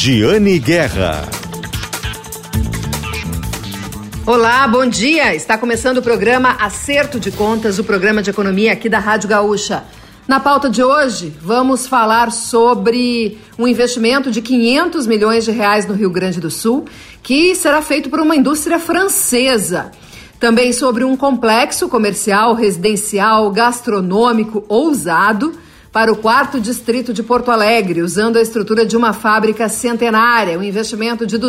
Giane Guerra. Olá, bom dia! Está começando o programa Acerto de Contas, o programa de economia aqui da Rádio Gaúcha. Na pauta de hoje, vamos falar sobre um investimento de 500 milhões de reais no Rio Grande do Sul, que será feito por uma indústria francesa. Também sobre um complexo comercial, residencial, gastronômico ousado para o 4º distrito de Porto Alegre, usando a estrutura de uma fábrica centenária, um investimento de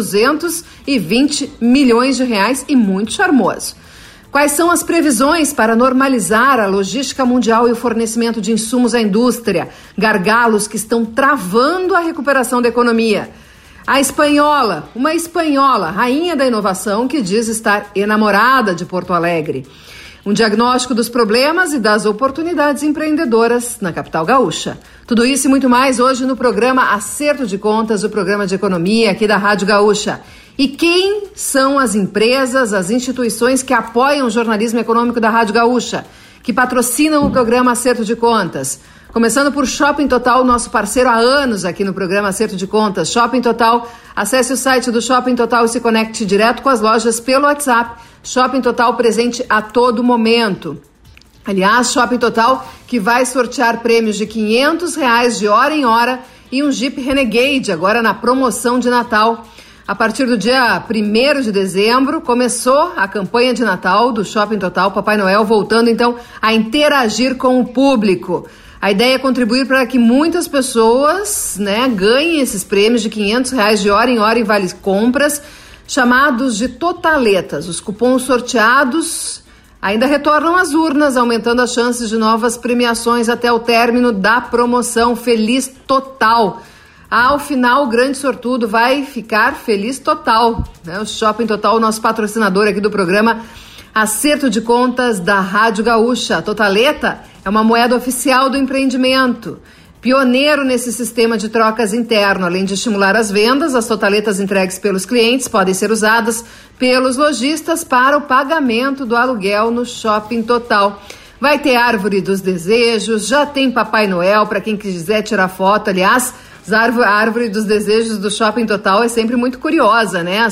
220 milhões de reais e muito charmoso. Quais são as previsões para normalizar a logística mundial e o fornecimento de insumos à indústria? Gargalos que estão travando a recuperação da economia. A espanhola, uma espanhola, rainha da inovação, que diz estar enamorada de Porto Alegre. Um diagnóstico dos problemas e das oportunidades empreendedoras na capital gaúcha. Tudo isso e muito mais hoje no programa Acerto de Contas, o programa de economia aqui da Rádio Gaúcha. E quem são as empresas, as instituições que apoiam o jornalismo econômico da Rádio Gaúcha, que patrocinam o programa Acerto de Contas? Começando por Shopping Total, nosso parceiro há anos aqui no programa Acerto de Contas. Shopping Total, acesse o site do Shopping Total e se conecte direto com as lojas pelo WhatsApp. Shopping Total presente a todo momento. Aliás, Shopping Total que vai sortear prêmios de R$500 de hora em hora e um Jeep Renegade, agora na promoção de Natal. A partir do dia 1º de dezembro, começou a campanha de Natal do Shopping Total, Papai Noel voltando então a interagir com o público. A ideia é contribuir para que muitas pessoas, ganhem esses prêmios de R$500 de hora em hora em vale compras, chamados de totaletas. Os cupons sorteados ainda retornam às urnas, aumentando as chances de novas premiações até o término da promoção Feliz Total. Ao final, o grande sortudo vai ficar feliz total. O Shopping Total, nosso patrocinador aqui do programa Acerto de Contas da Rádio Gaúcha. A totaleta é uma moeda oficial do empreendimento. Pioneiro nesse sistema de trocas interno, além de estimular as vendas, as totaletas entregues pelos clientes podem ser usadas pelos lojistas para o pagamento do aluguel no Shopping Total. Vai ter árvore dos desejos, já tem Papai Noel para quem quiser tirar foto. Aliás, a árvore dos desejos do Shopping Total é sempre muito curiosa, né?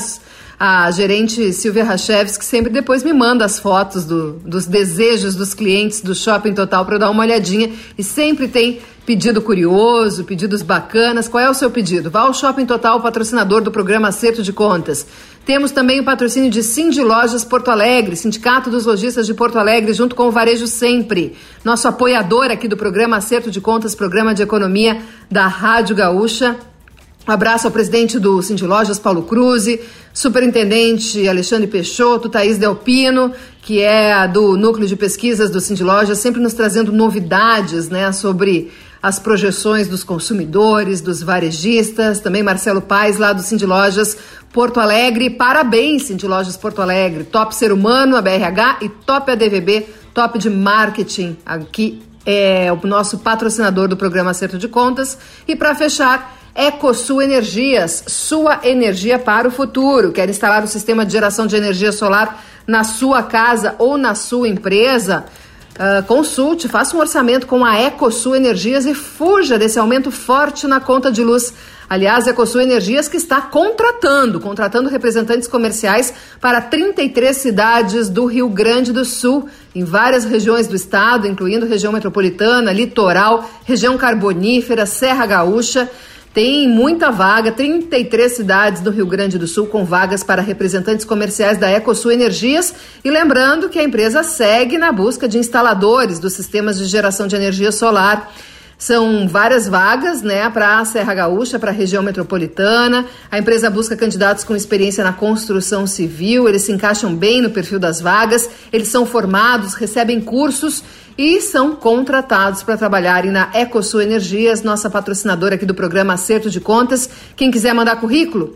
A gerente Silvia Rachevski sempre depois me manda as fotos dos desejos dos clientes do Shopping Total para eu dar uma olhadinha, e sempre tem pedido curioso, pedidos bacanas. Qual é o seu pedido? Vá ao Shopping Total, patrocinador do programa Acerto de Contas. Temos também o patrocínio de Cindy Lojas Porto Alegre, Sindicato dos Lojistas de Porto Alegre, junto com o Varejo Sempre, nosso apoiador aqui do programa Acerto de Contas, programa de economia da Rádio Gaúcha. Um abraço ao presidente do Cindy Lojas, Paulo Cruz, superintendente Alexandre Peixoto, Thaís Delpino, que é do Núcleo de Pesquisas do Cindy Lojas, sempre nos trazendo novidades, sobre as projeções dos consumidores, dos varejistas. Também Marcelo Paes, lá do Cindy Lojas Porto Alegre. Parabéns, Cindy Lojas Porto Alegre. Top Ser Humano, a BRH, e Top ADVB, Top de Marketing. Aqui é o nosso patrocinador do programa Acerto de Contas. E para fechar, EcoSul Energias, sua energia para o futuro. Quer instalar um sistema de geração de energia solar na sua casa ou na sua empresa? Consulte, faça um orçamento com a EcoSul Energias e fuja desse aumento forte na conta de luz. Aliás, a EcoSul Energias que está contratando representantes comerciais para 33 cidades do Rio Grande do Sul, em várias regiões do estado, incluindo região metropolitana, litoral, região carbonífera, Serra Gaúcha. Tem muita vaga, 33 cidades do Rio Grande do Sul com vagas para representantes comerciais da EcoSul Energias. E lembrando que a empresa segue na busca de instaladores dos sistemas de geração de energia solar. São várias vagas, para a Serra Gaúcha, para a região metropolitana. A empresa busca candidatos com experiência na construção civil. Eles se encaixam bem no perfil das vagas. Eles são formados, recebem cursos e são contratados para trabalharem na EcoSul Energias, nossa patrocinadora aqui do programa Acerto de Contas. Quem quiser mandar currículo,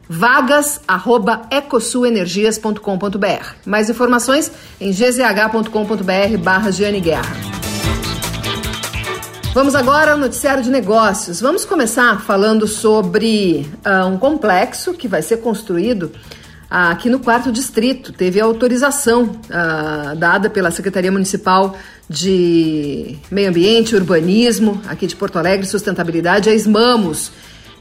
vagas@ecosulenergias.com.br. Mais informações em gzh.com.br/Giane Guerra. Vamos agora ao noticiário de negócios. Vamos começar falando sobre um complexo que vai ser construído aqui no 4º Distrito. Teve autorização dada pela Secretaria Municipal de Meio Ambiente e Urbanismo aqui de Porto Alegre, Sustentabilidade, a SMAMUS.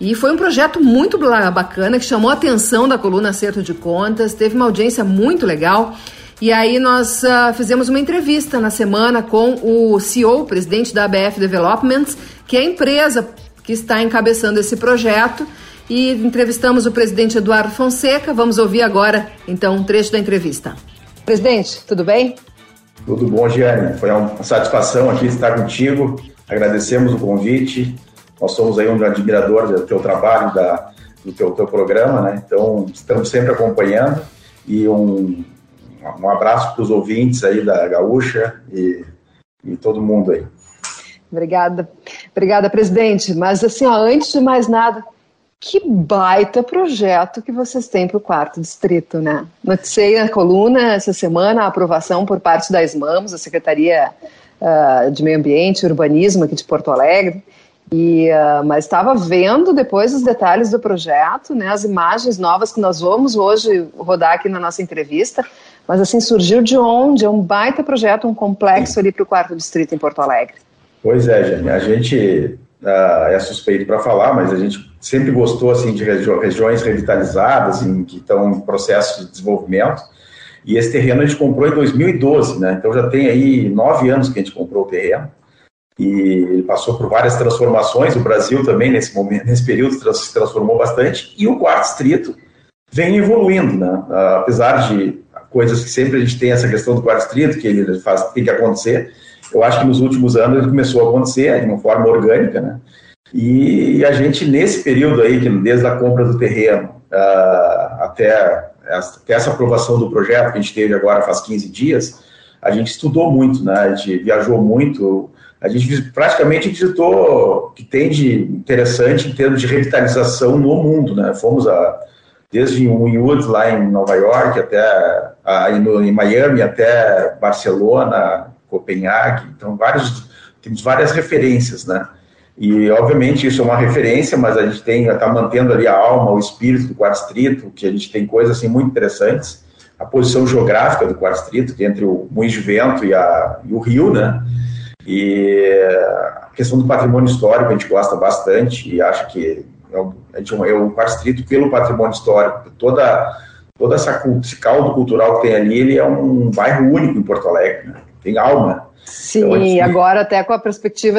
E foi um projeto muito bacana, que chamou a atenção da coluna Acerto de Contas, teve uma audiência muito legal. E aí nós fizemos uma entrevista na semana com o CEO, presidente da ABF Developments, que é a empresa que está encabeçando esse projeto. E entrevistamos o presidente Eduardo Fonseca. Vamos ouvir agora, então, um trecho da entrevista. Presidente, tudo bem? Tudo bom, Giane. Foi uma satisfação aqui estar contigo. Agradecemos o convite. Nós somos aí um admirador do teu trabalho, do teu programa, né? Então, estamos sempre acompanhando. E um abraço para os ouvintes aí da Gaúcha e todo mundo aí. Obrigada, presidente. Mas assim, antes de mais nada, que baita projeto que vocês têm para o 4º Distrito, né? Noticiei na coluna essa semana a aprovação por parte da SMAMOS, a Secretaria de Meio Ambiente e Urbanismo aqui de Porto Alegre, mas estava vendo depois os detalhes do projeto, né, as imagens novas que nós vamos hoje rodar aqui na nossa entrevista, mas assim, surgiu de onde? É um baita projeto, um complexo ali para o 4º Distrito em Porto Alegre. Pois é, Jane, a gente é suspeito para falar, mas a gente sempre gostou assim, de regiões revitalizadas, que estão em processo de desenvolvimento, e esse terreno a gente comprou em 2012, né? Então já tem aí 9 anos que a gente comprou o terreno, e ele passou por várias transformações. O Brasil também, nesse período, se transformou bastante, e o 4º Distrito vem evoluindo, né? Apesar de coisas que sempre a gente tem essa questão do 4º Distrito, que ele tem que acontecer, eu acho que nos últimos anos ele começou a acontecer de uma forma orgânica, né? E a gente, nesse período aí, desde a compra do terreno até essa aprovação do projeto que a gente teve agora faz 15 dias, a gente estudou muito, né? A gente viajou muito, a gente praticamente visitou o que tem de interessante em termos de revitalização no mundo, né? Fomos desde Wynwood, lá em Nova York, até em Miami, até Barcelona, Copenhague. Então, temos várias referências, né? E, obviamente, isso é uma referência, mas a gente está mantendo ali a alma, o espírito do 4º Distrito, que a gente tem coisas assim, muito interessantes. A posição geográfica do 4º Distrito, que é entre o Moinhos de Vento e o Rio, né? E a questão do patrimônio histórico a gente gosta bastante e acha que o 4º Distrito, pelo patrimônio histórico, toda esse caldo cultural que tem ali, ele é um bairro único em Porto Alegre, né? Tem alma. Sim, então, agora até com a perspectiva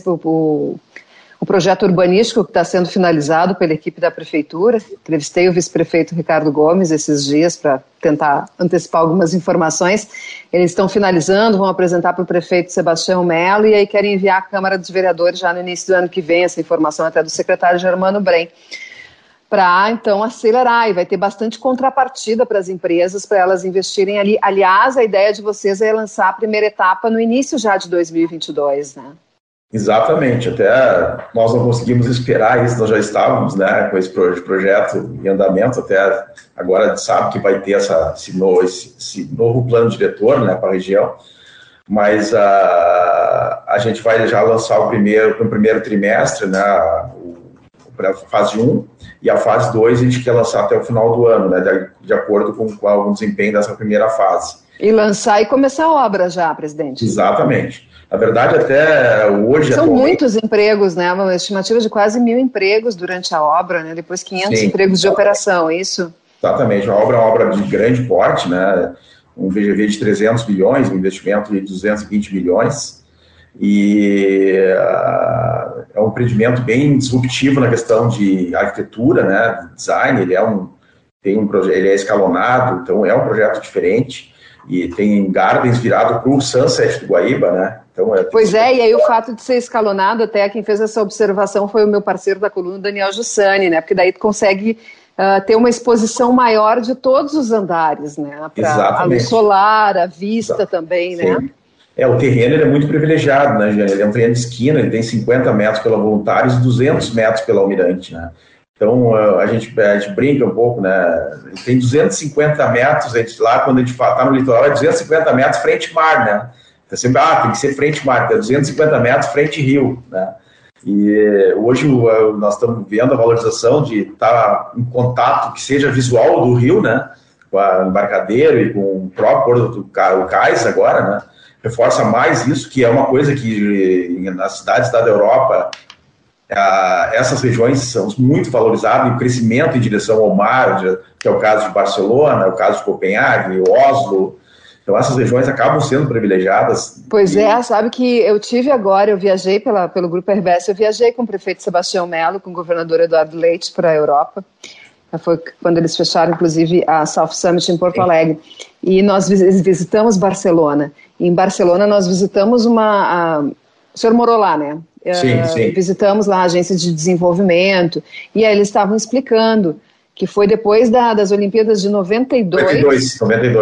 o projeto urbanístico que está sendo finalizado pela equipe da Prefeitura. Entrevistei o vice-prefeito Ricardo Gomes esses dias para tentar antecipar algumas informações. Eles estão finalizando, vão apresentar para o prefeito Sebastião Mello e aí querem enviar à Câmara dos Vereadores já no início do ano que vem, essa informação até do secretário Germano Brem, para, então, acelerar, e vai ter bastante contrapartida para as empresas, para elas investirem ali. Aliás, a ideia de vocês é lançar a primeira etapa no início já de 2022, né? Exatamente, até nós não conseguimos esperar isso, nós já estávamos, né, com esse projeto em andamento, até agora a gente sabe que vai ter esse novo plano diretor, né, para a região, mas a gente vai já lançar no primeiro trimestre, né, para a fase 1, e a fase 2 a gente quer lançar até o final do ano, né, de acordo com o desempenho dessa primeira fase. E lançar e começar a obra já, presidente. Exatamente. Na verdade, até hoje... São muitos empregos, né? Uma estimativa de quase 1.000 empregos durante a obra, né? Depois 500 Sim, empregos de operação, é isso? Exatamente. A obra é uma obra de grande porte, né? Um VGV de 300 bilhões, um investimento de 220 bilhões. E é um empreendimento bem disruptivo na questão de arquitetura, né? Design. Ele é escalonado, então é um projeto diferente. E tem gardens virado para o Sunset do Guaíba, né? Então, pois é, e aí o fato de ser escalonado, até quem fez essa observação foi o meu parceiro da coluna, Daniel Jussani, né? Porque daí tu consegue ter uma exposição maior de todos os andares, né? Para a luz solar, a vista também, né? Sim. O terreno ele é muito privilegiado, né, Jane? Ele é um terreno de esquina, ele tem 50 metros pela Voluntários e 200 metros pela Almirante, né? Então, a gente brinca um pouco, né? Ele tem 250 metros, lá quando a gente está no litoral, é 250 metros frente-mar, né? Então, sempre, tem que ser frente-mar, é 250 metros frente-rio, né? E hoje nós estamos vendo a valorização de estar em contato, que seja visual do rio, né? Com o embarcadeiro e com o próprio Porto do Cais agora, né? Reforça mais isso, que é uma coisa que nas cidades da Europa essas regiões são muito valorizadas, e o crescimento em direção ao mar, que é o caso de Barcelona, o caso de Copenhague, Oslo. Então, essas regiões acabam sendo privilegiadas. Pois sabe que eu viajei pelo Grupo RBS, eu viajei com o prefeito Sebastião Mello, com o governador Eduardo Leite para a Europa. Foi quando eles fecharam, inclusive, a South Summit em Porto Alegre. E nós visitamos Barcelona. E em Barcelona nós visitamos o senhor morou lá, né? Sim. Visitamos lá a agência de desenvolvimento. E aí eles estavam explicando que foi depois das Olimpíadas de 92.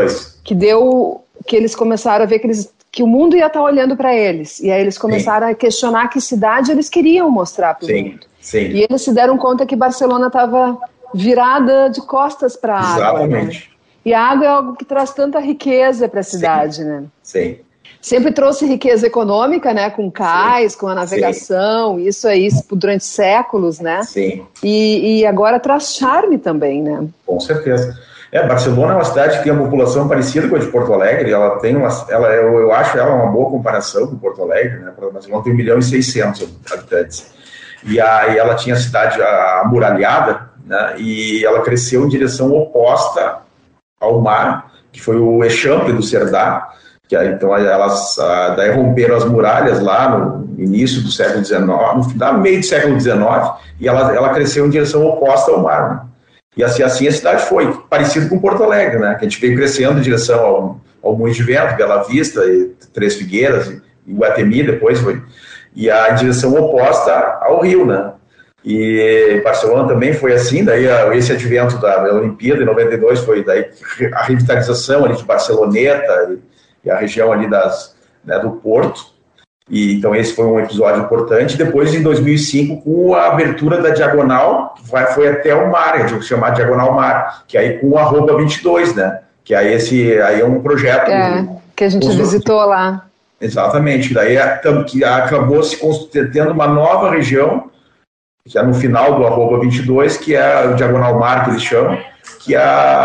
Que eles começaram a ver que o mundo ia estar olhando para eles. E aí eles começaram a questionar que cidade eles queriam mostrar para o mundo. Sim. E eles se deram conta que Barcelona estava virada de costas para a água. Exatamente. Né? E a água é algo que traz tanta riqueza para a cidade, né? Sim. Sempre trouxe riqueza econômica, né? Com cais, com a navegação, isso aí durante séculos, né? Sim. E agora traz charme também, né? Com certeza. Barcelona é uma cidade que tem uma população parecida com a de Porto Alegre. Ela tem eu acho ela uma boa comparação com Porto Alegre, né? Barcelona tem 1.600.000 habitantes. E aí ela tinha a cidade amuralhada, né? E ela cresceu em direção oposta ao mar, que foi o Eixample do Cerdá. Então daí romperam as muralhas lá no início do século XIX, no meio do século XIX, e ela cresceu em direção oposta ao mar, né? E assim a cidade foi, parecido com Porto Alegre, né? Que a gente veio crescendo em direção ao Moinhos de Vento, Bela Vista, e Três Figueiras, e Guatemi depois foi, e a direção oposta ao Rio, né? E Barcelona também foi assim, daí esse advento da Olimpíada em 92 foi daí a revitalização ali de Barceloneta e a região ali do Porto. E então esse foi um episódio importante. Depois, em 2005, com a abertura da Diagonal, que foi até o mar, a gente chama de Diagonal Mar, que aí com o @22, né? Que aí aí é um projeto que a gente visitou lá. Exatamente. Daí que acabou se tendo uma nova região, que é no final do @22, que é o Diagonal Mar, que eles chamam, que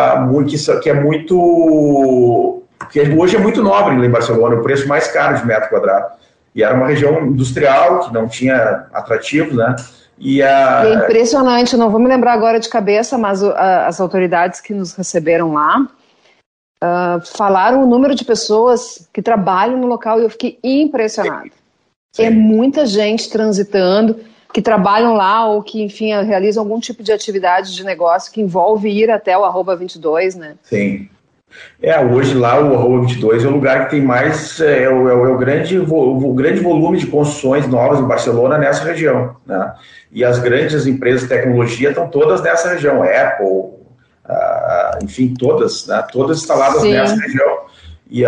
hoje é muito nobre em Barcelona, o preço mais caro de metro quadrado. E era uma região industrial, que não tinha atrativos, né? E é impressionante, não vou me lembrar agora de cabeça, mas as autoridades que nos receberam lá falaram o número de pessoas que trabalham no local e eu fiquei impressionada. Sim. É muita gente transitando, que trabalham lá ou que, enfim, realizam algum tipo de atividade de negócio que envolve ir até o @22, né? Sim. Hoje lá o @22 é o lugar que tem mais, o grande volume de construções novas em Barcelona nessa região, né? E as grandes empresas de tecnologia estão todas nessa região, Apple, enfim, todas, né? Todas instaladas nessa região. E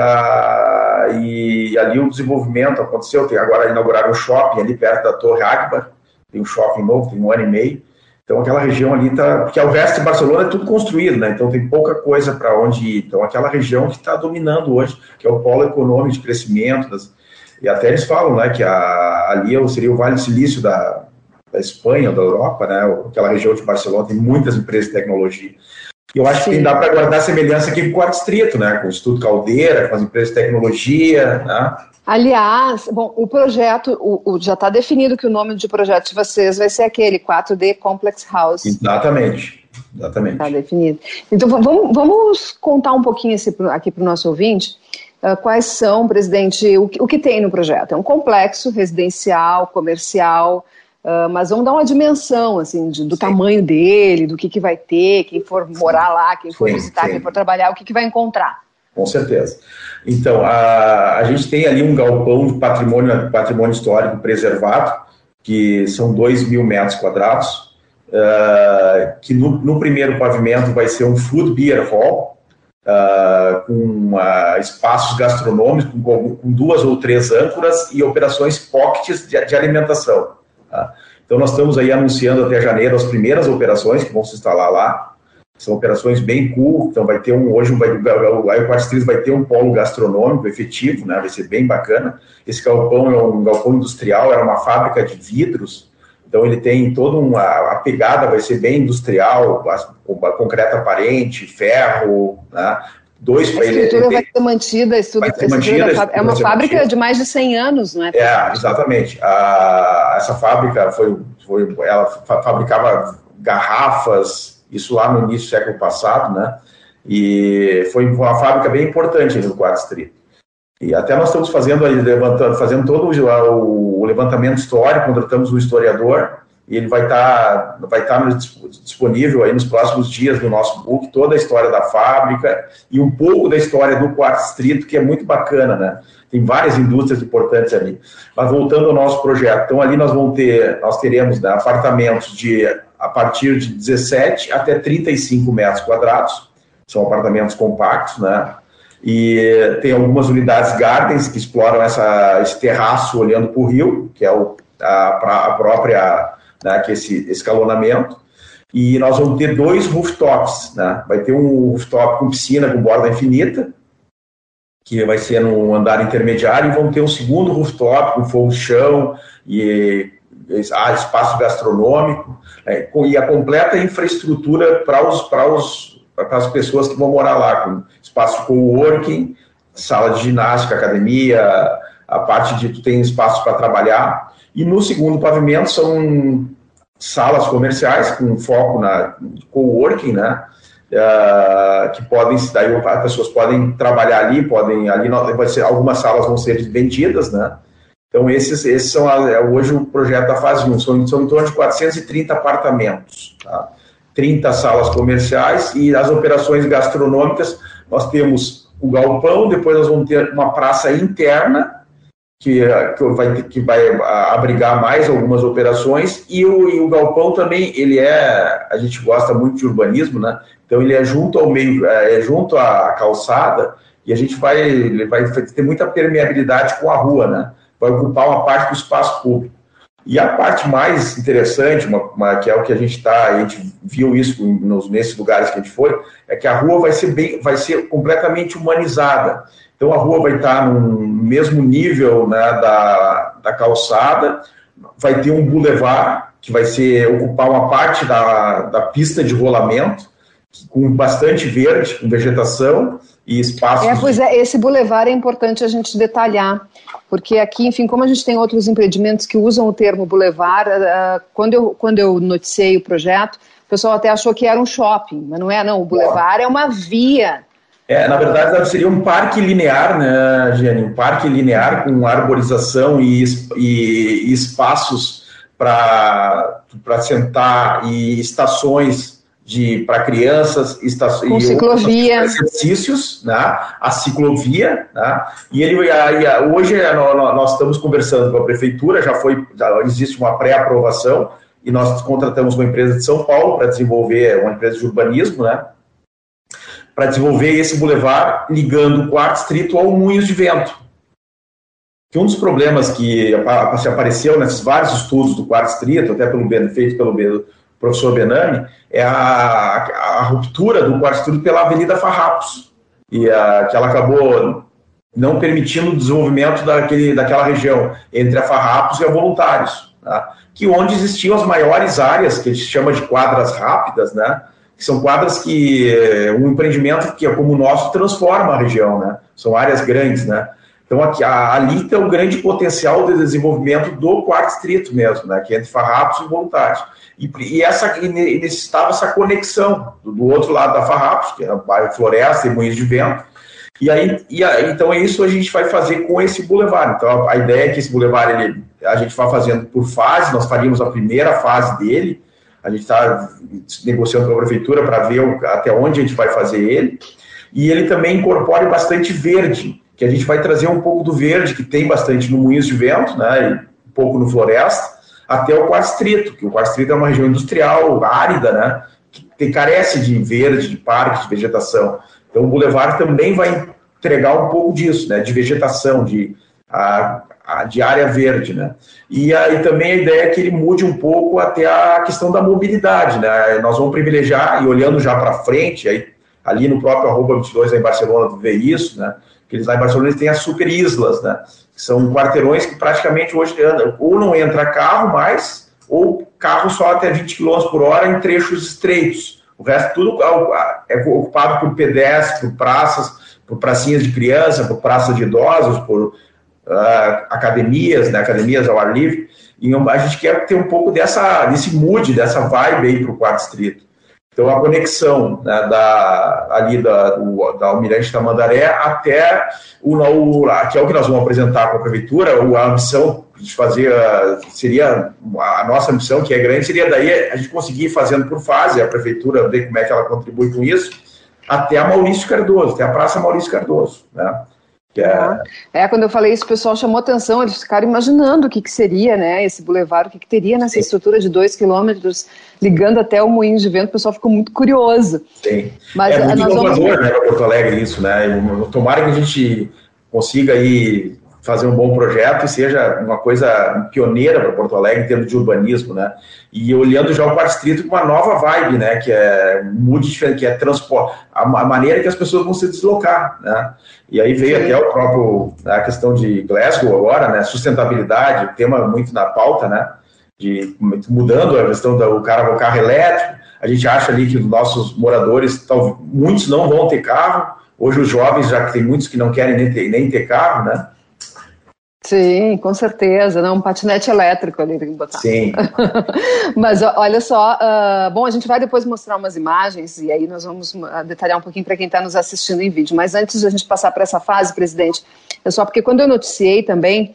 ali o desenvolvimento aconteceu, agora inauguraram um shopping ali perto da Torre Agbar, tem um shopping novo, tem 1 ano e meio. Então, aquela região ali porque o resto de Barcelona é tudo construído, né? Então, tem pouca coisa para onde ir. Então, aquela região que está dominando hoje, que é o polo econômico de crescimento. E até eles falam, né, que ali seria o Vale do Silício da Espanha, da Europa, né? Aquela região de Barcelona tem muitas empresas de tecnologia. E eu acho que dá para guardar semelhança aqui com o Quarto Distrito, né? Com o Instituto Caldeira, com as empresas de tecnologia, né? Aliás, o projeto, já está definido que o nome do projeto de vocês vai ser aquele 4D Complex House. Exatamente. Está definido. Então, vamos contar um pouquinho aqui para o nosso ouvinte, quais são, presidente, o que tem no projeto. É um complexo residencial, comercial, mas vamos dar uma dimensão, assim, do tamanho dele, do que vai ter, quem for morar lá, quem for visitar, quem for trabalhar, o que vai encontrar. Com certeza. Então, a gente tem ali um galpão de patrimônio histórico preservado, que são 2.000 metros quadrados, que no primeiro pavimento vai ser um food beer hall, com espaços gastronômicos, com 2 ou 3 âncoras e operações pockets de alimentação. Tá? Então, nós estamos aí anunciando até janeiro as primeiras operações que vão se instalar lá. São operações bem cool, então vai ter o Quarto Distrito vai ter um polo gastronômico efetivo, né? Vai ser bem bacana. Esse galpão é um galpão industrial, era uma fábrica de vidros, então ele tem toda a pegada vai ser bem industrial, com concreto aparente, ferro, né? 2 para ele. A estrutura vai ser mantida, é uma fábrica de mais de 100 anos, não é? Exatamente. Essa fábrica ela fabricava garrafas, isso lá no início do século passado, né? E foi uma fábrica bem importante no Quartzo Distrito. E até nós estamos fazendo todo o levantamento histórico, contratamos um historiador, e ele vai estar disponível aí nos próximos dias no nosso book, toda a história da fábrica e um pouco da história do Quartzo Distrito, que é muito bacana, né? Tem várias indústrias importantes ali. Mas voltando ao nosso projeto, então ali nós teremos, né, apartamentos a partir de 17 até 35 metros quadrados, são apartamentos compactos, né? E tem algumas unidades gardens que exploram esse terraço olhando para o rio, que é a própria, né, que esse escalonamento. E nós vamos ter 2 rooftops, né? Vai ter um rooftop com piscina com borda infinita, que vai ser no andar intermediário, e vamos ter um segundo rooftop com fogo de chão e espaço gastronômico, né, e a completa infraestrutura para as pessoas que vão morar lá, com espaço de coworking, sala de ginástica, academia, a parte de tu tem espaço para trabalhar. E no segundo pavimento são salas comerciais com foco na coworking, né? Que podem, daí as pessoas podem trabalhar ali, algumas salas vão ser vendidas, né? Então esses são hoje o projeto da fase 1, são em torno de 430 apartamentos, tá? 30 salas comerciais, e as operações gastronômicas, nós temos o galpão, depois nós vamos ter uma praça interna, que vai abrigar mais algumas operações, e o galpão também, a gente gosta muito de urbanismo, né? Então ele é junto ao meio, junto à calçada, e a gente vai ter muita permeabilidade com a rua, né? Vai ocupar uma parte do espaço público. E a parte mais interessante, que é o que a gente viu isso nesses lugares que a gente foi, é que a rua vai ser completamente humanizada. Então a rua vai estar no mesmo nível, né, da calçada, vai ter um bulevar que vai ocupar uma parte da pista de rolamento, com bastante verde, com vegetação e espaços... esse bulevar é importante a gente detalhar, porque aqui, enfim, como a gente tem outros empreendimentos que usam o termo bulevar, quando eu noticiei o projeto, o pessoal até achou que era um shopping, mas não é, não, o bulevar é uma via. Na verdade, seria um parque linear, né, Giane? Um parque linear com arborização e espaços para sentar e estações para crianças, com ciclovia, exercícios, né? A ciclovia, né? E hoje nós estamos conversando com a prefeitura, já existe uma pré-aprovação, e nós contratamos uma empresa de São Paulo para desenvolver, uma empresa de urbanismo, né? Para desenvolver esse bulevar ligando o Quartzo Distrito ao Moinhos de Vento. Que um dos problemas que se apareceu nesses vários estudos do Quartzo Distrito, até feito pelo professor Benami, é a ruptura do Quartzo Distrito pela Avenida Farrapos, e que ela acabou não permitindo o desenvolvimento daquela região entre a Farrapos e a Voluntários, tá? Que onde existiam as maiores áreas, que a gente chama de quadras rápidas, né? Que são quadras que um empreendimento que é como o nosso transforma a região, né? São áreas grandes, né? Então ali tem um grande potencial de desenvolvimento do Quartzo Distrito mesmo, né? Que é entre Farrapos e Voluntários. E necessitava essa conexão do outro lado da Farrapos, que é o bairro Floresta e Moinhos de Vento. Então isso a gente vai fazer com esse bulevar. Então a ideia é que esse bulevar a gente vai fazendo por fase, nós faríamos a primeira fase dele, a gente está negociando com a prefeitura para ver até onde a gente vai fazer ele, e ele também incorpora bastante verde, que a gente vai trazer um pouco do verde, que tem bastante no Moinhos de Vento, né, e um pouco no Floresta, até o Quartzo Distrito, que o Quartzo Distrito é uma região industrial, árida, né, que carece de verde, de parque, de vegetação. Então o bulevar também vai entregar um pouco disso, né, de vegetação, de área verde, né? E aí também a ideia é que ele mude um pouco até a questão da mobilidade, né? Nós vamos privilegiar, e olhando já para frente, aí, ali no próprio @22 em Barcelona, vê isso, né? Que eles lá em Barcelona eles têm as super islas, né? Que são quarteirões que praticamente hoje ou não entra carro mais, ou carro só até 20 km por hora em trechos estreitos. O resto tudo é ocupado por pedestres, por praças, por pracinhas de criança, por praças de idosos, por academias, né, academias ao ar livre, e a gente quer ter um pouco desse mood, dessa vibe aí para o Quarto Distrito. Então, a conexão, né, da Almirante Tamandaré até que é o que nós vamos apresentar com a Prefeitura, a ambição de fazer, seria a nossa missão, que é grande, seria daí a gente conseguir ir fazendo por fase, a Prefeitura ver como é que ela contribui com isso, até a Maurício Cardoso, até a Praça Maurício Cardoso, né? Quando eu falei isso, o pessoal chamou atenção, eles ficaram imaginando o que seria, né, esse bulevar, o que teria nessa estrutura de 2 quilômetros, ligando até o Moinho de Vento. O pessoal ficou muito curioso. Sim, mas é muito inovador, né, para Porto Alegre isso, né, tomara que a gente consiga aí fazer um bom projeto e seja uma coisa pioneira para Porto Alegre em termos de urbanismo, né? E olhando já o Quarto Distrito com uma nova vibe, né? Que é muito diferente, que é transporte, a maneira que as pessoas vão se deslocar, né? E aí veio até o próprio, a questão de Glasgow agora, né? Sustentabilidade, tema muito na pauta, né? Mudando a questão do carro elétrico. A gente acha ali que os nossos moradores, muitos não vão ter carro. Hoje os jovens, já que tem muitos que não querem nem ter carro, né? Sim, com certeza, não, um patinete elétrico ali tem que botar. Sim. Mas olha só, bom, a gente vai depois mostrar umas imagens e aí nós vamos detalhar um pouquinho para quem está nos assistindo em vídeo. Mas antes de a gente passar para essa fase, presidente, é só porque quando eu noticiei também,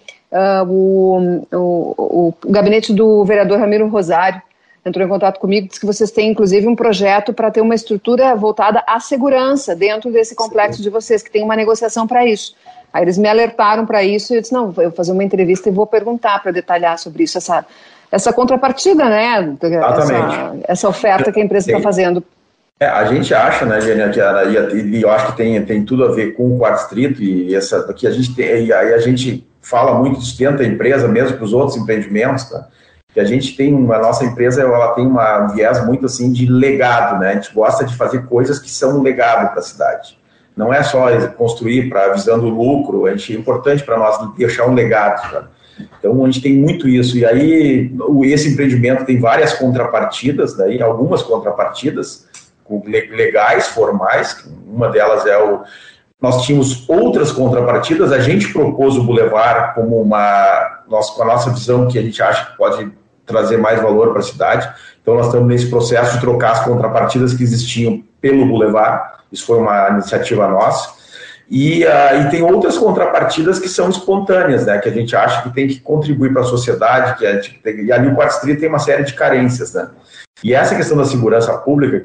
o gabinete do vereador Ramiro Rosário entrou em contato comigo, disse que vocês têm inclusive um projeto para ter uma estrutura voltada à segurança dentro desse complexo de vocês, que tem uma negociação para isso. Aí eles me alertaram para isso e eu disse, não, eu vou fazer uma entrevista e vou perguntar para detalhar sobre isso, essa contrapartida, né? Essa oferta que a empresa está fazendo. A gente acha, né, Gênia, e eu acho que tem tudo a ver com o Quarto Distrito e essa que a gente tem, e aí a gente fala muito disso dentro da empresa, mesmo para os outros empreendimentos, tá? Que a gente tem, a nossa empresa, ela tem um viés muito assim de legado, né? A gente gosta de fazer coisas que são um legado para a cidade. Não é só construir visando o lucro, é importante para nós deixar um legado, cara. Então, a gente tem muito isso. E aí, esse empreendimento tem várias contrapartidas, daí, algumas contrapartidas legais, formais. Uma delas nós tínhamos outras contrapartidas. A gente propôs o Boulevard como com a nossa visão que a gente acha que pode trazer mais valor para a cidade. Então, nós estamos nesse processo de trocar as contrapartidas que existiam pelo Boulevard. Isso foi uma iniciativa nossa. E tem outras contrapartidas que são espontâneas, né? Que a gente acha que tem que contribuir para a sociedade, e ali o Quarto Distrito tem uma série de carências, né? E essa questão da segurança pública,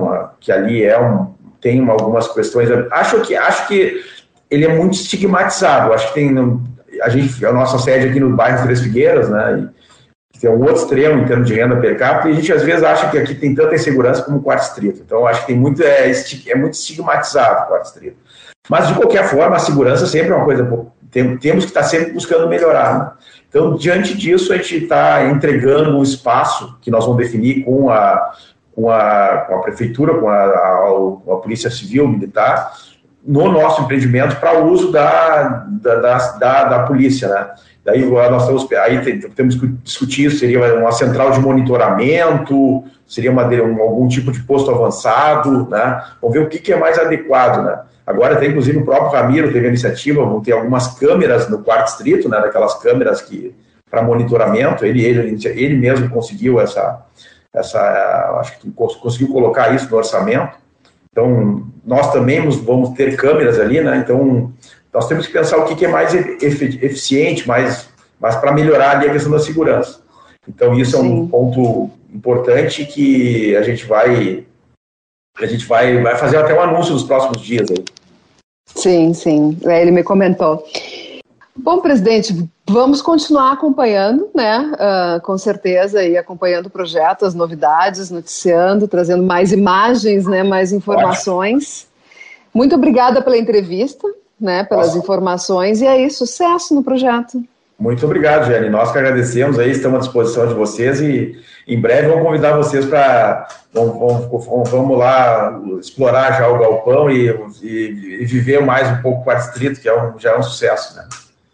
tem algumas questões. Acho que ele é muito estigmatizado. Acho que a nossa sede aqui no bairro Três Figueiras, né? Tem um outro extremo em termos de renda per capita, e a gente às vezes acha que aqui tem tanta insegurança como o Quarto Distrito. Então, acho que muito estigmatizado o Quarto Distrito. Mas, de qualquer forma, a segurança sempre é uma coisa... Temos que estar sempre buscando melhorar, né? Então, diante disso, a gente está entregando um espaço que nós vamos definir com a Prefeitura, com a Polícia Civil, Militar, no nosso empreendimento para o uso da polícia, né? Daí nós temos que discutir isso, seria uma central de monitoramento, seria algum tipo de posto avançado, né? Vamos ver o que é mais adequado, né? Agora tem, inclusive, o próprio Ramiro teve a iniciativa, vão ter algumas câmeras no Quarto Distrito, né? Daquelas câmeras para monitoramento, ele mesmo conseguiu acho que conseguiu colocar isso no orçamento. Então, nós também vamos ter câmeras ali, né? Então, nós temos que pensar o que é mais eficiente, mas para melhorar ali a questão da segurança. Então, isso é um ponto importante que a gente vai fazer até um anúncio nos próximos dias aí. Sim, ele me comentou. Bom, presidente, vamos continuar acompanhando, né, com certeza, e acompanhando o projeto, as novidades, noticiando, trazendo mais imagens, né, mais informações. Muito obrigada pela entrevista, né, pelas informações, e aí, sucesso no projeto. Muito obrigado, Jenny. Nós que agradecemos aí, estamos à disposição de vocês e em breve vamos convidar vocês para vamos lá explorar já o galpão e viver mais um pouco o Quarto Distrito, que já é um sucesso, né?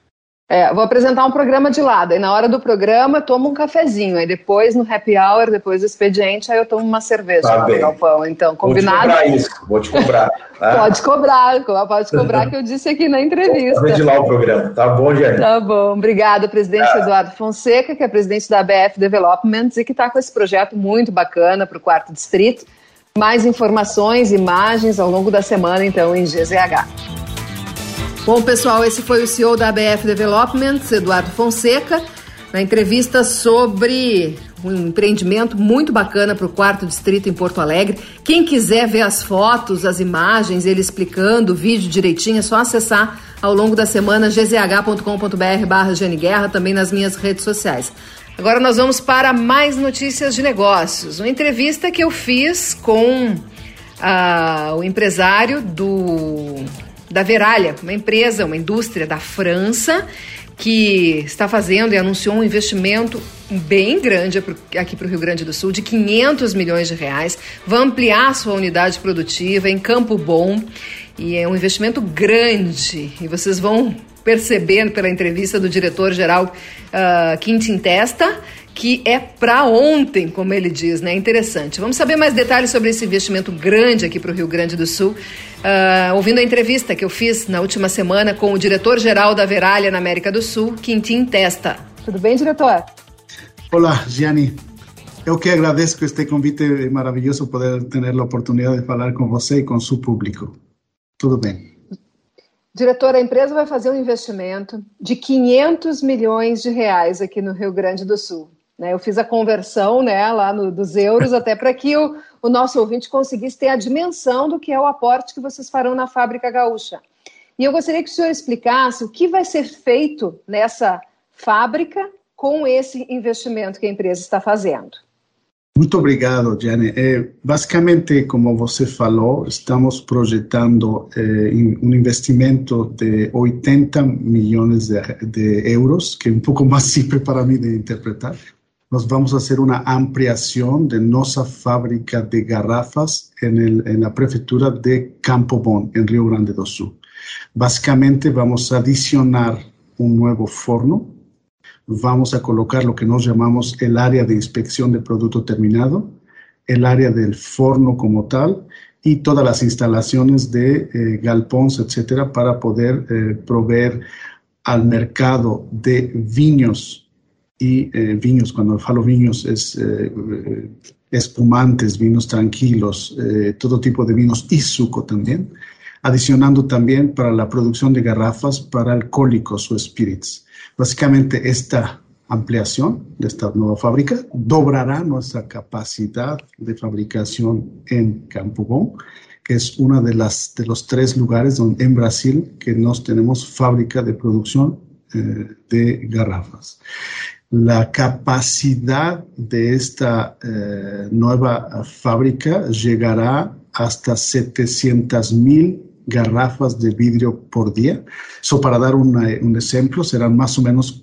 Vou apresentar um programa de lado, aí na hora do programa eu tomo um cafezinho, aí depois no happy hour, depois do expediente, aí eu tomo uma cerveja Tá bem. Galpão, então, combinado? Vou te cobrar. Tá? Pode cobrar que eu disse aqui na entrevista. Vou lá o programa, tá bom, Jane? Tá bom, obrigada, presidente Eduardo Fonseca, que é presidente da ABF Development e que está com esse projeto muito bacana para o 4º Distrito. Mais informações, imagens ao longo da semana, então, em GZH. Bom, pessoal, esse foi o CEO da ABF Development, Eduardo Fonseca, na entrevista sobre um empreendimento muito bacana para o 4º Distrito em Porto Alegre. Quem quiser ver as fotos, as imagens, ele explicando o vídeo direitinho, é só acessar ao longo da semana gzh.com.br/JaneGuerra, também nas minhas redes sociais. Agora nós vamos para mais notícias de negócios. Uma entrevista que eu fiz com o empresário da Verallia, uma empresa, uma indústria da França, que está fazendo e anunciou um investimento bem grande aqui para o Rio Grande do Sul, de 500 milhões de reais, vai ampliar sua unidade produtiva em Campo Bom, e é um investimento grande, e vocês vão percebendo pela entrevista do diretor-geral Quintin Testa, que é para ontem, como ele diz, né? Interessante. Vamos saber mais detalhes sobre esse investimento grande aqui para o Rio Grande do Sul, ouvindo a entrevista que eu fiz na última semana com o diretor-geral da Verallia na América do Sul, Quintin Testa. Tudo bem, diretor? Olá, Gianni. Eu que agradeço este convite maravilhoso, poder ter a oportunidade de falar com você e com seu público. Tudo bem. Diretor, a empresa vai fazer um investimento de 500 milhões de reais aqui no Rio Grande do Sul. Eu fiz a conversão lá dos euros, até para que o nosso ouvinte conseguisse ter a dimensão do que é o aporte que vocês farão na fábrica gaúcha. E eu gostaria que o senhor explicasse o que vai ser feito nessa fábrica com esse investimento que a empresa está fazendo. Muito obrigado, Gianni. Basicamente, como você falou, estamos projetando um investimento de 80 milhões de euros, que é um pouco mais simples para mim de interpretar. Nós vamos fazer uma ampliação de nossa fábrica de garrafas na prefeitura de Campo Bom, em Rio Grande do Sul. Basicamente, vamos adicionar um novo forno. Vamos a colocar lo que nos llamamos el área de inspección de producto terminado, el área del forno como tal y todas las instalaciones de galpons, etcétera, para poder proveer al mercado de vinos y vinos, cuando falo vinos es espumantes, vinos tranquilos, todo tipo de vinos y suco también, adicionando también para la producción de garrafas para alcohólicos o spirits. Básicamente, esta ampliación de esta nueva fábrica dobrará nuestra capacidad de fabricación en Campo Bom, que es uno de los 3 lugares en Brasil que nos tenemos fábrica de producción de garrafas. La capacidad de esta nueva fábrica llegará hasta 700,000 garrafas de vidrio por día. So, para dar un ejemplo, serán más o menos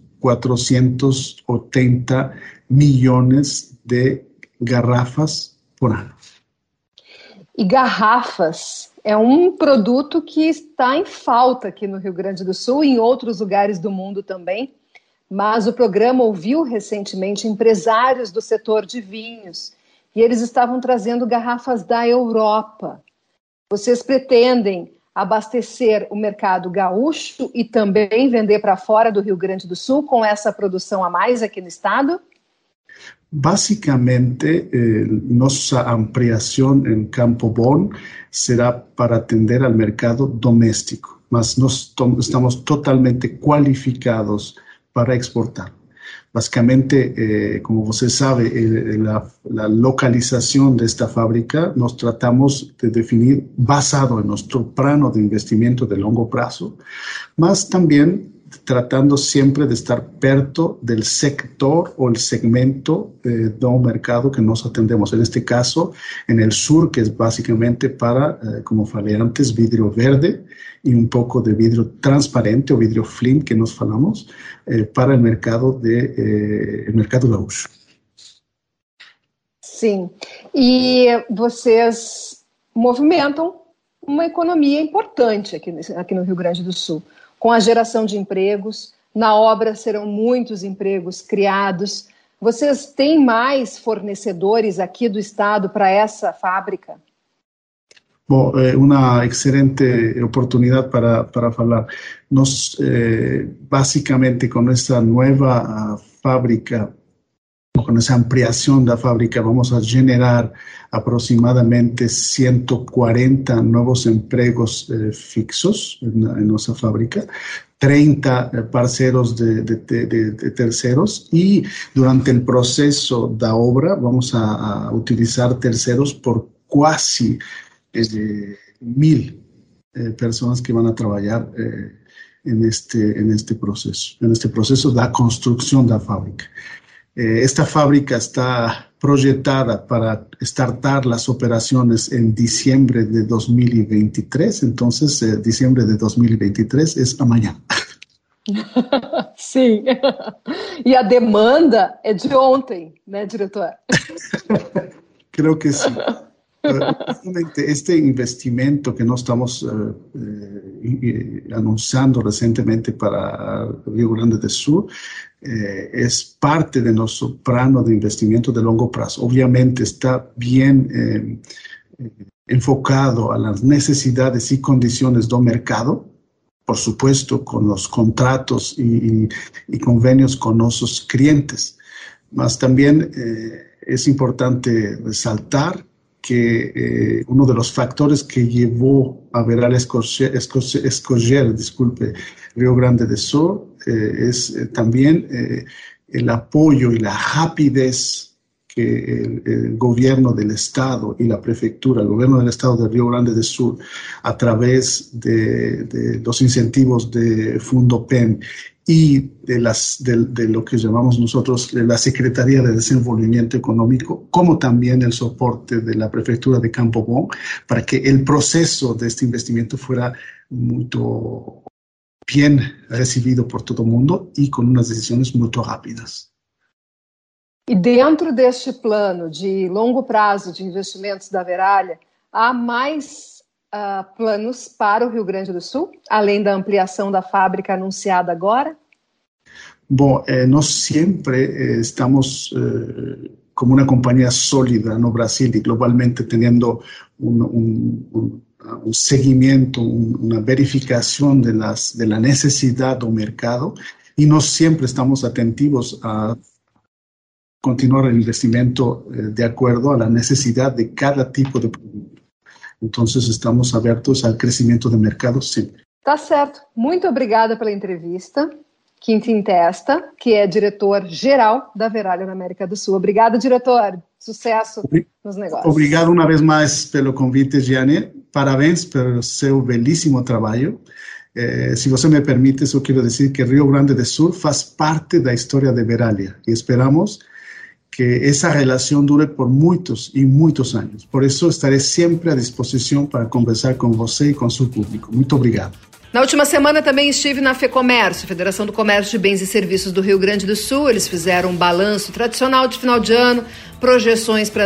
480 millones de garrafas por ano. E garrafas é um produto que está em falta aqui no Rio Grande do Sul e em outros lugares do mundo também, mas o programa ouviu recentemente empresários do setor de vinhos e eles estavam trazendo garrafas da Europa. Vocês pretendem abastecer o mercado gaúcho e também vender para fora do Rio Grande do Sul com essa produção a mais aqui no estado? Básicamente, nuestra ampliación en Campo Bom será para atender al mercado doméstico, mas estamos totalmente cualificados para exportar. Básicamente, como usted sabe, la localización de esta fábrica nos tratamos de definir basado en nuestro plano de investimento de largo plazo, mas también tratando siempre de estar perto del sector o el segmento de un mercado que nos atendemos. En este caso, en el sur, que es básicamente para, como falei antes, vidrio verde y un poco de vidrio transparente o vidrio film que nos falamos para el mercado gaúcho. Sim, e vocês movimentam uma economia importante aqui no Rio Grande do Sul, com a geração de empregos, Na obra serão muitos empregos criados. Vocês têm mais fornecedores aqui do estado para essa fábrica? Bom, uma excelente oportunidade para falar. Nós, basicamente, com essa nova fábrica, com essa ampliação da fábrica, vamos a generar aproximadamente 140 novos empregos fixos em nossa fábrica, 30 parceiros de terceiros, e durante o processo da obra vamos a utilizar terceiros por quase 1.000 pessoas que vão a trabalhar neste processo da construção da fábrica. Esta fábrica está projetada para startar las operaciones en diciembre de 2023, entonces diciembre de 2023 es amanhã. Sim, e a demanda é de ontem, né, diretor? Creo que sí. Este investimento que nós estamos anunciando recientemente para Rio Grande do Sul es parte de nuestro plano de investimento de longo plazo. Obviamente está bien enfocado a las necesidades y condiciones del mercado, por supuesto con los contratos y convenios con nuestros clientes, mas también es importante resaltar que uno de los factores que llevó a Veral escoger, Rio Grande do Sul es también el apoyo y la rapidez que el gobierno del Estado y la prefectura, el gobierno del Estado de Rio Grande do Sul, a través de los incentivos de Fundopen y de lo que llamamos nosotros la Secretaría de Desenvolvimiento Económico, como también el soporte de la Prefectura de Campo Bom, para que el proceso de este investimiento fuera muy bien recibido por todo el mundo y con unas decisiones muy rápidas. E dentro deste plano de longo prazo de investimentos da Verallia, há mais planos para o Rio Grande do Sul, além da ampliação da fábrica anunciada agora? Bom, nós sempre estamos como uma companhia sólida no Brasil e globalmente tendo um seguimiento, una verificación de la necesidad del mercado, y no siempre estamos atentos a continuar el investimento de acuerdo a la necesidad de cada tipo de producto. Entonces estamos abiertos al crescimento do mercado sempre. Tá certo. Muito obrigada pela entrevista. Quintin Testa, que é diretor-geral da Verallia na América do Sul. Obrigada, diretor. Sucesso nos negócios. Obrigado uma vez mais pelo convite, Gianni. Parabéns pelo seu belíssimo trabalho. Se você me permite, eu quero dizer que Rio Grande do Sul faz parte da história de Verallia e esperamos que essa relação dure por muitos e muitos anos. Por isso, estarei sempre à disposição para conversar com você e com seu público. Muito obrigado. Na última semana também estive na FEComércio, Federação do Comércio de Bens e Serviços do Rio Grande do Sul. Eles fizeram um balanço tradicional de final de ano, projeções para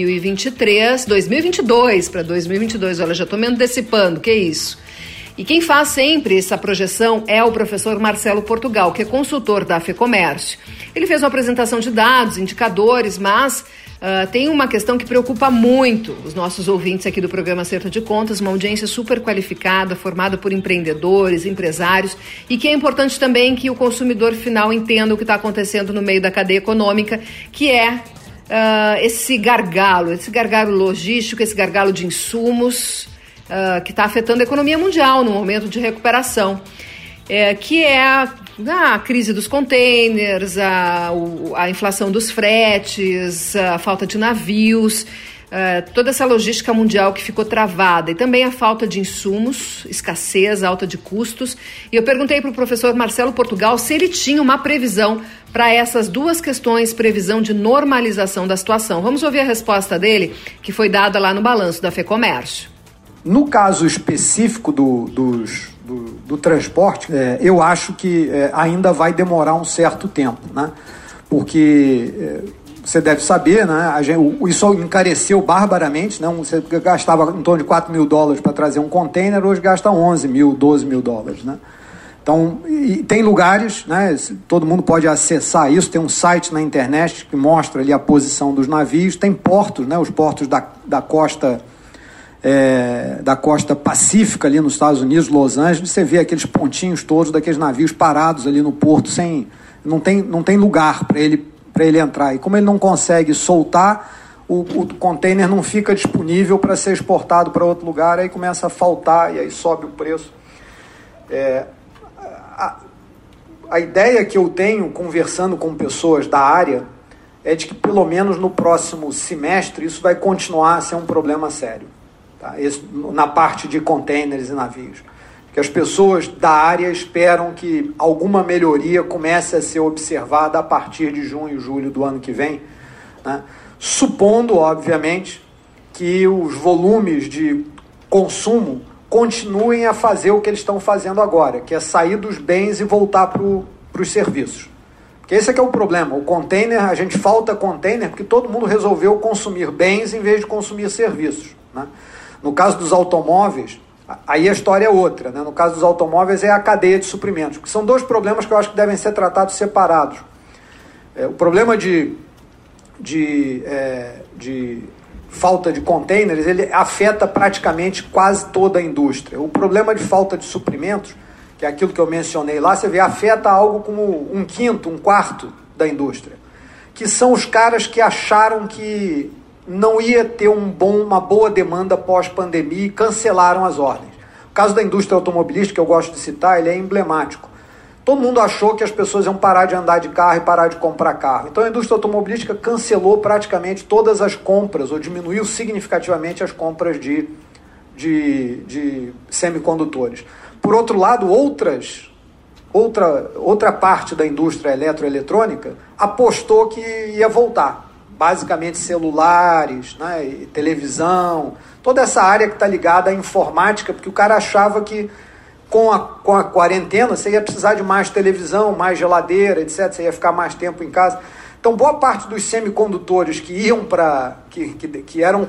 2023, 2022 para 2022. Olha, já estou me antecipando, que isso? E quem faz sempre essa projeção é o professor Marcelo Portugal, que é consultor da FEComércio. Ele fez uma apresentação de dados, indicadores, mas tem uma questão que preocupa muito os nossos ouvintes aqui do programa Acerto de Contas, uma audiência super qualificada, formada por empreendedores, empresários, e que é importante também que o consumidor final entenda o que está acontecendo no meio da cadeia econômica, que é esse gargalo logístico, esse gargalo de insumos, que está afetando a economia mundial no momento de recuperação, que é a crise dos containers, a inflação dos fretes, a falta de navios, toda essa logística mundial que ficou travada, e também a falta de insumos, escassez, alta de custos. E eu perguntei para o professor Marcelo Portugal se ele tinha uma previsão para essas duas questões, previsão de normalização da situação. Vamos ouvir a resposta dele, que foi dada lá no balanço da FEComércio. No caso específico do transporte, eu acho que ainda vai demorar um certo tempo, né? Porque você deve saber, né? Isso encareceu barbaramente, né? Você gastava em torno de $4.000 para trazer um container, hoje gasta $11.000, $12.000, né? Então, e tem lugares, né, todo mundo pode acessar isso, tem um site na internet que mostra ali a posição dos navios, tem portos, né, os portos da costa pacífica ali nos Estados Unidos, Los Angeles, você vê aqueles pontinhos todos daqueles navios parados ali no porto, não tem lugar para ele entrar. E como ele não consegue soltar, o container não fica disponível para ser exportado para outro lugar, aí começa a faltar e aí sobe o preço. A ideia que eu tenho, conversando com pessoas da área, é de que pelo menos no próximo semestre isso vai continuar a ser um problema sério, tá? Na parte de containers e navios. Que as pessoas da área esperam que alguma melhoria comece a ser observada a partir de junho, julho do ano que vem, né? Supondo, obviamente, que os volumes de consumo continuem a fazer o que eles estão fazendo agora, que é sair dos bens e voltar para os serviços. Porque esse é que é o problema. O container, a gente falta container porque todo mundo resolveu consumir bens em vez de consumir serviços, né? No caso dos automóveis, aí a história é outra, né? No caso dos automóveis é a cadeia de suprimentos, que são dois problemas que eu acho que devem ser tratados separados. O problema de falta de containers, ele afeta praticamente quase toda a indústria. O problema de falta de suprimentos, que é aquilo que eu mencionei lá, você vê, afeta algo como 1/5, 1/4 da indústria, que são os caras que acharam que não ia ter uma boa demanda pós-pandemia e cancelaram as ordens. O caso da indústria automobilística, que eu gosto de citar, ele é emblemático. Todo mundo achou que as pessoas iam parar de andar de carro e parar de comprar carro. Então a indústria automobilística cancelou praticamente todas as compras, ou diminuiu significativamente as compras de semicondutores. Por outro lado, outra parte da indústria eletroeletrônica apostou que ia voltar. Basicamente celulares, né, e televisão, toda essa área que está ligada à informática, porque o cara achava que com a quarentena você ia precisar de mais televisão, mais geladeira, etc. Você ia ficar mais tempo em casa. Então, boa parte dos semicondutores que iam que eram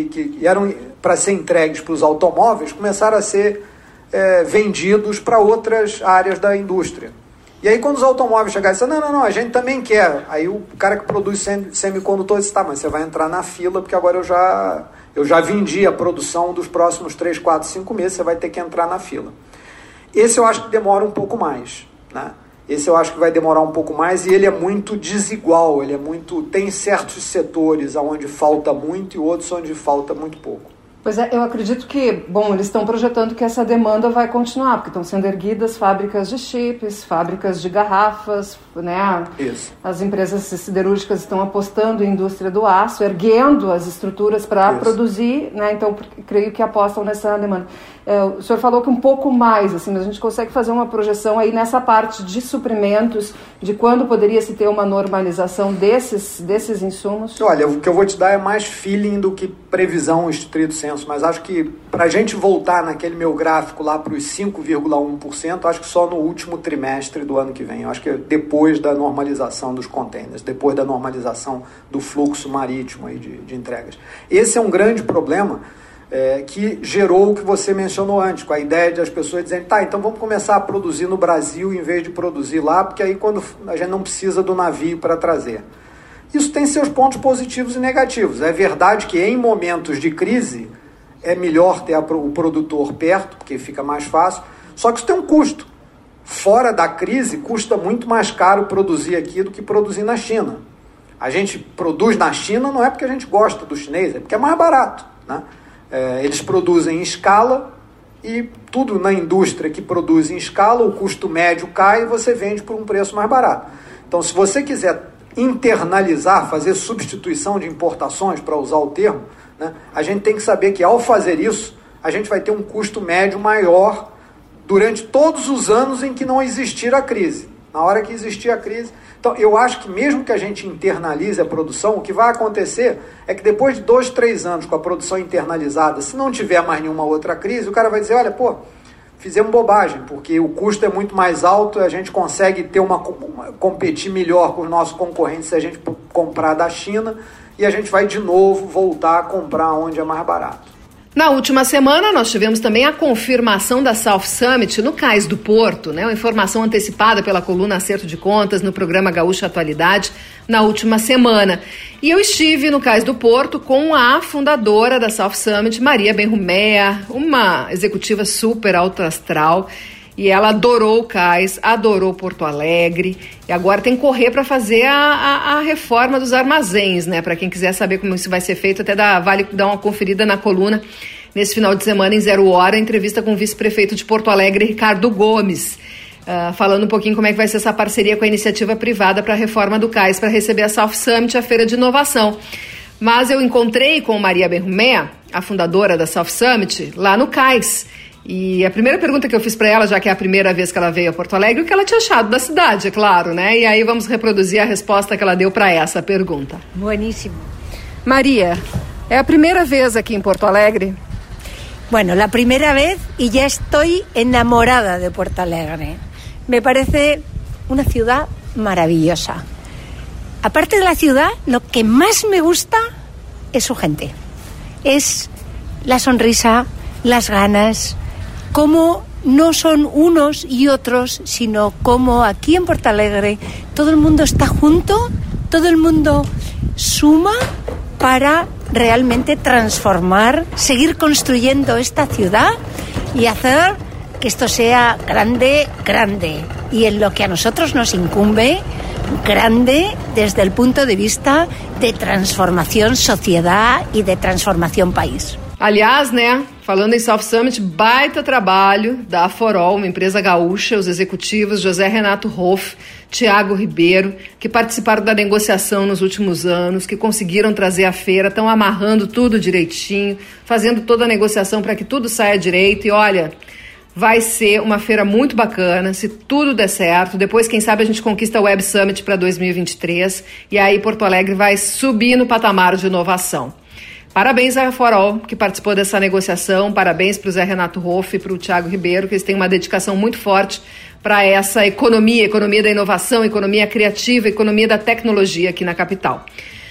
para ser entregues para os automóveis começaram a ser vendidos para outras áreas da indústria. E aí, quando os automóveis chegaram e disseram, não, a gente também quer. Aí o cara que produz semicondutores disse, tá, mas você vai entrar na fila, porque agora eu já vendi a produção dos próximos 3, 4, 5 meses, você vai ter que entrar na fila. Esse eu acho que demora um pouco mais, né? Esse eu acho que vai demorar um pouco mais e ele é muito desigual, tem certos setores onde falta muito e outros onde falta muito pouco. Pois é, eu acredito que, eles estão projetando que essa demanda vai continuar, porque estão sendo erguidas fábricas de chips, fábricas de garrafas, né? Isso. As empresas siderúrgicas estão apostando em indústria do aço, erguendo as estruturas para produzir, né? Então, creio que apostam nessa demanda. O senhor falou que um pouco mais, assim, mas a gente consegue fazer uma projeção aí nessa parte de suprimentos, de quando poderia se ter uma normalização desses insumos? Olha, o que eu vou te dar é mais feeling do que previsão estrito senso, mas acho que para a gente voltar naquele meu gráfico lá para os 5,1%, acho que só no último trimestre do ano que vem. Eu acho que é depois da normalização dos containers, depois da normalização do fluxo marítimo aí de entregas. Esse é um grande problema que gerou o que você mencionou antes, com a ideia de as pessoas dizerem, tá, então vamos começar a produzir no Brasil em vez de produzir lá, porque aí quando a gente não precisa do navio para trazer. Isso tem seus pontos positivos e negativos. É verdade que em momentos de crise é melhor ter o produtor perto, porque fica mais fácil, só que isso tem um custo. Fora da crise, custa muito mais caro produzir aqui do que produzir na China. A gente produz na China não é porque a gente gosta do chinês, é porque é mais barato, né? Eles produzem em escala e tudo na indústria que produz em escala, o custo médio cai e você vende por um preço mais barato. Então, se você quiser internalizar, fazer substituição de importações, para usar o termo, né, a gente tem que saber que ao fazer isso, a gente vai ter um custo médio maior durante todos os anos em que não existir a crise. Na hora que existir a crise... Então, eu acho que mesmo que a gente internalize a produção, o que vai acontecer é que depois de 2, 3 anos com a produção internalizada, se não tiver mais nenhuma outra crise, o cara vai dizer, olha, fizemos bobagem, porque o custo é muito mais alto, a gente consegue ter competir melhor com os nossos concorrentes se a gente comprar da China, e a gente vai de novo voltar a comprar onde é mais barato. Na última semana, nós tivemos também a confirmação da South Summit no Cais do Porto, né? Uma informação antecipada pela coluna Acerto de Contas no programa Gaúcha Atualidade na última semana. E eu estive no Cais do Porto com a fundadora da South Summit, Maria Benjumea, uma executiva super alto astral. E ela adorou o Cais, adorou Porto Alegre, e agora tem que correr para fazer a reforma dos armazéns, né? Para quem quiser saber como isso vai ser feito, até vale dar uma conferida na coluna nesse final de semana, em 0 hora, entrevista com o vice-prefeito de Porto Alegre, Ricardo Gomes, falando um pouquinho como é que vai ser essa parceria com a iniciativa privada para a reforma do Cais, para receber a South Summit, a feira de inovação. Mas eu encontrei com Maria Benjumea, a fundadora da South Summit, lá no Cais. E a primeira pergunta que eu fiz para ela, já que é a primeira vez que ela veio a Porto Alegre, o que ela tinha achado da cidade, é claro, né? E aí vamos reproduzir a resposta que ela deu para essa pergunta. Buenísimo. Maria, é a primeira vez aqui em Porto Alegre? Bueno, la primera vez y ya estoy enamorada de Porto Alegre. Me parece una ciudad maravillosa. Aparte de la ciudad, lo que más me gusta es su gente. Es la sonrisa, las ganas, cómo no son unos y otros, sino cómo aquí en Porto Alegre todo el mundo está junto, todo el mundo suma para realmente transformar, seguir construyendo esta ciudad y hacer que esto sea grande, grande. Y en lo que a nosotros nos incumbe, grande desde el punto de vista de transformación sociedad y de transformación país. Aliás, né, falando em South Summit, baita trabalho da Forol, uma empresa gaúcha, os executivos José Renato Hoff, Tiago Ribeiro, que participaram da negociação nos últimos anos, que conseguiram trazer a feira, estão amarrando tudo direitinho, fazendo toda a negociação para que tudo saia direito. E olha, vai ser uma feira muito bacana, se tudo der certo. Depois, quem sabe, a gente conquista a Web Summit para 2023 e aí Porto Alegre vai subir no patamar de inovação. Parabéns à Forol, que participou dessa negociação, parabéns para o Zé Renato Hoff e para o Tiago Ribeiro, que eles têm uma dedicação muito forte para essa economia da inovação, economia criativa, economia da tecnologia aqui na capital.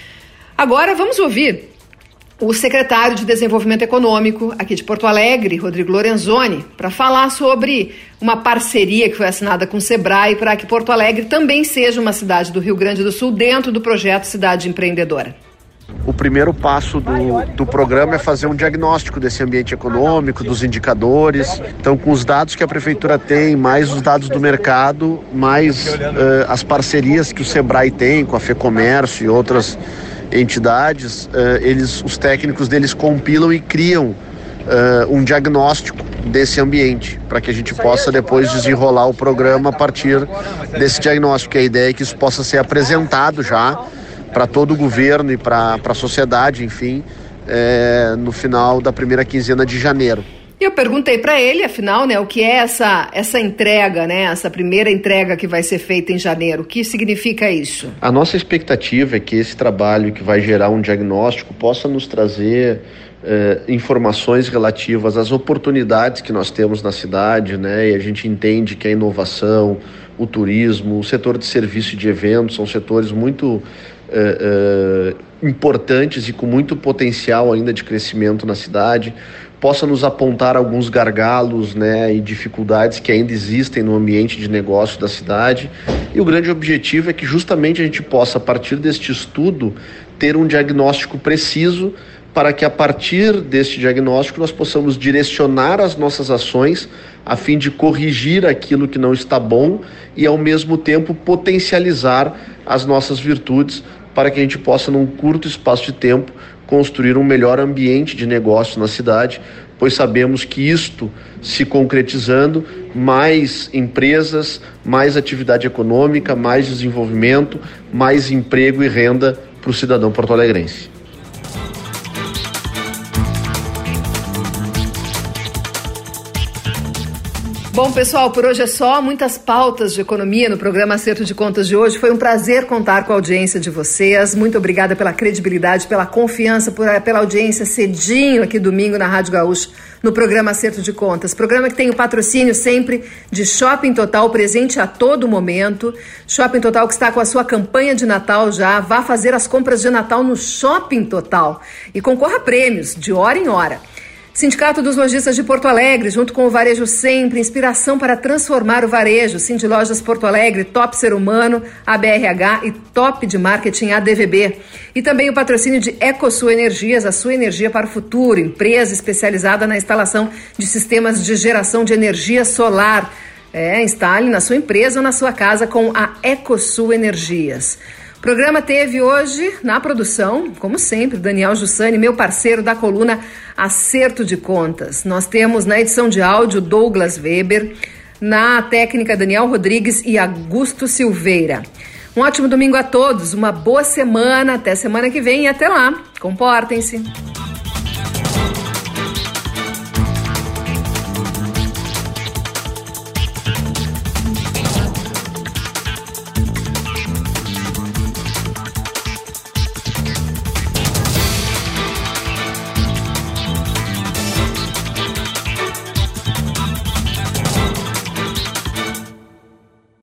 Agora vamos ouvir o secretário de Desenvolvimento Econômico aqui de Porto Alegre, Rodrigo Lorenzoni, para falar sobre uma parceria que foi assinada com o Sebrae para que Porto Alegre também seja uma cidade do Rio Grande do Sul dentro do projeto Cidade Empreendedora. O primeiro passo do programa é fazer um diagnóstico desse ambiente econômico, dos indicadores. Então, com os dados que a Prefeitura tem, mais os dados do mercado, mais as parcerias que o Sebrae tem com a FEComércio e outras entidades, os técnicos deles compilam e criam um diagnóstico desse ambiente, para que a gente possa depois desenrolar o programa a partir desse diagnóstico. A ideia é que isso possa ser apresentado já para todo o governo e para a sociedade, enfim, no final da primeira quinzena de janeiro. E eu perguntei para ele, afinal, né, o que é essa entrega, né, essa primeira entrega que vai ser feita em janeiro. O que significa isso? A nossa expectativa é que esse trabalho que vai gerar um diagnóstico possa nos trazer informações relativas às oportunidades que nós temos na cidade, né, e a gente entende que a inovação, o turismo, o setor de serviço e de eventos são setores muito importantes e com muito potencial ainda de crescimento na cidade, possa nos apontar alguns gargalos, né, e dificuldades que ainda existem no ambiente de negócio da cidade. E o grande objetivo é que justamente a gente possa, a partir deste estudo, ter um diagnóstico preciso para que a partir deste diagnóstico nós possamos direcionar as nossas ações a fim de corrigir aquilo que não está bom e ao mesmo tempo potencializar as nossas virtudes para que a gente possa, num curto espaço de tempo, construir um melhor ambiente de negócio na cidade, pois sabemos que isto se concretizando, mais empresas, mais atividade econômica, mais desenvolvimento, mais emprego e renda para o cidadão porto-alegrense. Bom, pessoal, por hoje é só. Muitas pautas de economia no programa Acerto de Contas de hoje. Foi um prazer contar com a audiência de vocês. Muito obrigada pela credibilidade, pela confiança, pela audiência cedinho aqui domingo na Rádio Gaúcha, no programa Acerto de Contas. Programa que tem o patrocínio sempre de Shopping Total, presente a todo momento. Shopping Total que está com a sua campanha de Natal já. Vá fazer as compras de Natal no Shopping Total e concorra a prêmios de hora em hora. Sindicato dos Lojistas de Porto Alegre, junto com o Varejo Sempre, inspiração para transformar o varejo. Cindy Lojas Porto Alegre, Top Ser Humano, ABRH e Top de Marketing ADVB. E também o patrocínio de EcoSul Energias, a sua energia para o futuro, empresa especializada na instalação de sistemas de geração de energia solar. Instale na sua empresa ou na sua casa com a EcoSul Energias. O programa teve hoje, na produção, como sempre, Daniel Jussani, meu parceiro da coluna Acerto de Contas. Nós temos na edição de áudio Douglas Weber, na técnica Daniel Rodrigues e Augusto Silveira. Um ótimo domingo a todos, uma boa semana, até semana que vem e até lá. Comportem-se.